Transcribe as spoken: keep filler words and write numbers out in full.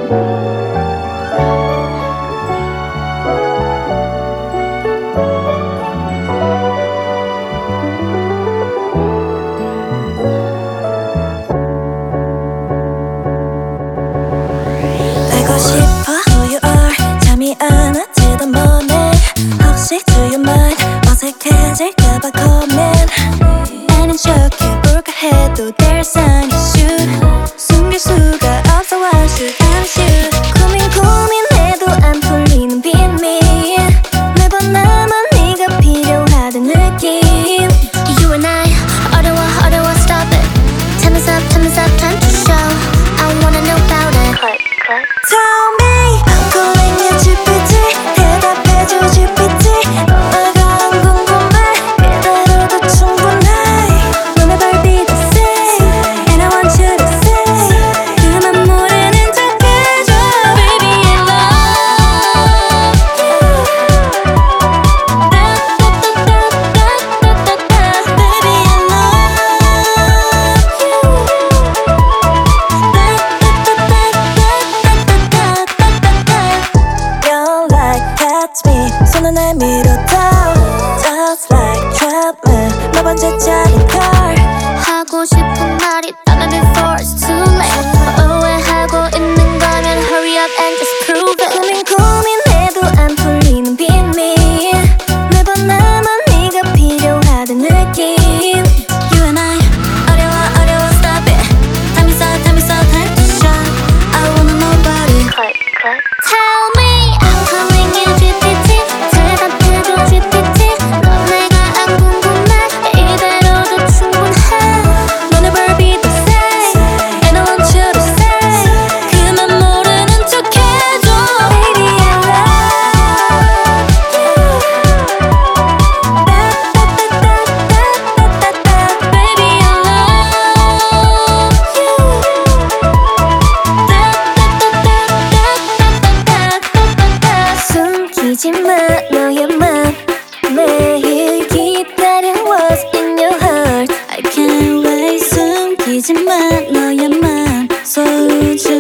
알고 싶어 who you are 잠이 안 와지도 못해 혹시 to your mind 어색해질까봐 고민 아닌 척해 볼까 해도 there's an issue 숨길 수가 없어 I should I should 고민 고민해도 안 풀리는 비밀 매번 나만 네가 필요하던 느낌 You and I 어려워 어려워 stop it Time is up time is up time to show I wanna know about it click, click. Tell me I'm calling you 지 피 티 대답해줘 지 피 티 뭐가 안 궁금해 이대로도 충분해 You'll never be the same And I want you to say 그만 모르는 척 해줘 Baby I love you 따따따따따따따따 Baby I love you You're like catch me 손을 내밀어도 Just like trap me 몇 번째짜리 걸 하고 싶은 말이 있다면 before it's too late 오해하고 있는 거면 hurry up and just prove it 고민 고민해도 안 풀리는 비밀 매번 나만 네가 필요하던 느낌 You and I 어려워 어려워 stop it Time is up time is up time to show I wanna know about it click, click. Tell me I'm calling you 지 피 티 대답해줘 지 피 티 넌 내가 안 궁금해 이대로도 충분해 You'll never be the same And I want you to say 그만 모르는 척 해줘 Baby I love you 따따따따따따따 Baby I love you 따따따따따따따 숨기지 마 너의 맘 매일 기다려 what's in your heart I can't wait 숨기지 마 너의 맘 소중한